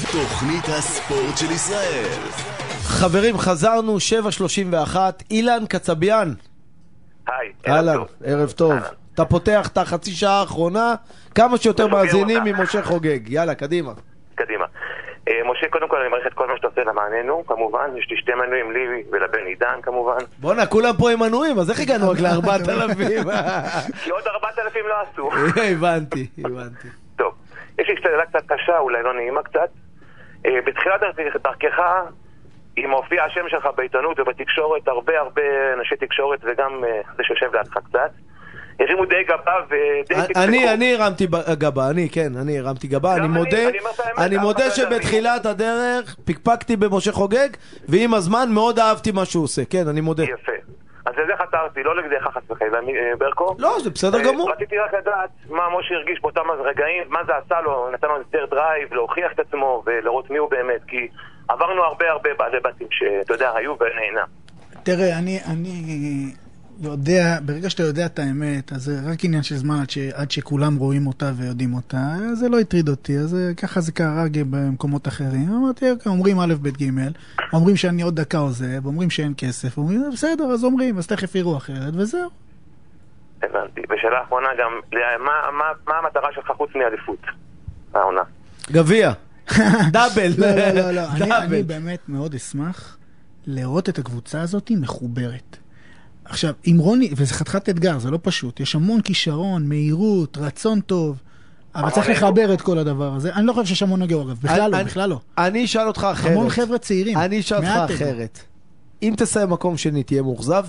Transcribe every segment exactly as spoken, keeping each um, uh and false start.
תוכנית הספורט של ישראל. חברים, חזרנו, שבע שלושים ואחת, אילן קצביאן. היי, אהלן, ערב טוב. אתה פותח את החצי שעה האחרונה, כמה שיותר מאזינים ממשה חוגג. יאללה, קדימה. קדימה. משה, קודם כל אני מעריך את כל מה שאתה עושה למעננו, כמובן. יש לי שתי מנויים, לי ולבן עידן, כמובן. בוא'נה, כולם פה עם מנויים, אז איך הגענו רק לארבעת אלפים? כי עוד ארבעת אלפים לא עשו. הבנתי, הבנתי. טוב, יש לי שאלה קצת קשה, אולי לא נעימה קצת. בתחילת דרכך, אם הופיע השם שלך בעיתונות ובתקשורת, הרבה הרבה אנשי תקשורת וגם זה שיושב לידך קצת, הרימו די גבה ודי תקשקו. אני, אני הרמתי גבה, אני, כן, אני הרמתי גבה, אני מודה, אני מודה שבתחילת הדרך פקפקתי במשה חוגג, ועם הזמן מאוד אהבתי מה שהוא עושה, כן, אני מודה. יפה. אז לזה חתרתי, לא לגדיך חס וחלילה, ברקו. לא, זה בסדר גמור. רציתי רק לדעת מה משה הרגיש באותם רגעים, מה זה עשה לו, נתן לו יותר דרייב, להוכיח את עצמו ולראות מי הוא באמת, כי עברנו הרבה הרבה בעלי בתים שאתה יודע, היו ונהנה. תראה, אני, אני יודע, ברגע שאתה יודע את האמת, אז זה רק עניין של זמן עד, ש, עד שכולם רואים אותה ויודעים אותה, זה לא הטריד אותי, אז ככה זה קרה במקומות אחרים. אמרתי, אומרים א' ב' ג', אומרים שאני עוד דקה עוזב, אומרים שאין כסף, אומרים, בסדר, אז אומרים, אז תכף יראו אחרת, וזהו. הבנתי. ושאלה האחרונה גם, מה, מה, מה המטרה שלך חוץ מאליפות? העונה. גביע. דאבל. לא, לא, לא, לא. אני, אני באמת מאוד אשמח לראות את הקבוצה הזאת מחוברת. עכשיו, עם רוני, וזה חתיכת אתגר, זה לא פשוט, יש המון כישרון, מהירות, רצון טוב, אבל צריך לחבר את כל הדבר הזה. אני לא חושב שיש המון נגעו, אגב, בכלל לא, בכלל לא. אני אשאל אותך אחרת. המון חבר'ה צעירים. אני אשאל אותך אחרת. אם תסיים מקום שני, תהיה מאוכזב?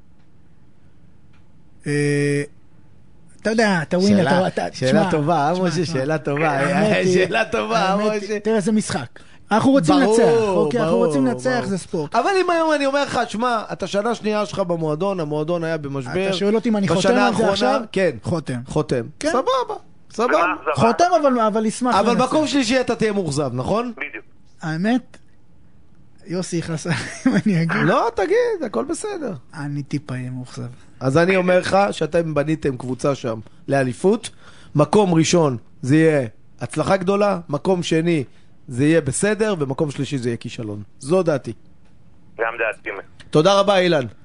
אתה יודע, אתה ווינר, שאלה טובה, משה, שאלה טובה. שאלה טובה, משה. תראה, זה משחק. אנחנו רוצים לנצח, אוקיי, אנחנו רוצים לנצח, זה ספורט. אבל אם היום אני אומר לך, שמע, אתה שנה שנייה שלך במועדון, המועדון היה במשבר. אתה שואל אותי אם אני חותם על זה עכשיו? כן. חותם. חותם. סבבה, סבבה. חותם, אבל ישמח לנצח. אבל מקום שלישי אתה תהיה מאוכזב, נכון? בדיוק. האמת, יוסי חסן, אם אני אגיד. לא, תגיד, הכל בסדר. אני טיפה אהיה מאוכזב. אז אני אומר לך שאתם בניתם קבוצה שם לאליפות, מקום ראשון זה יהיה הצלחה גדולה, מקום שני זה יהיה בסדר, ומקום שלישי זה יהיה כישלון. זו דעתי. גם דעתי. תודה רבה אילן.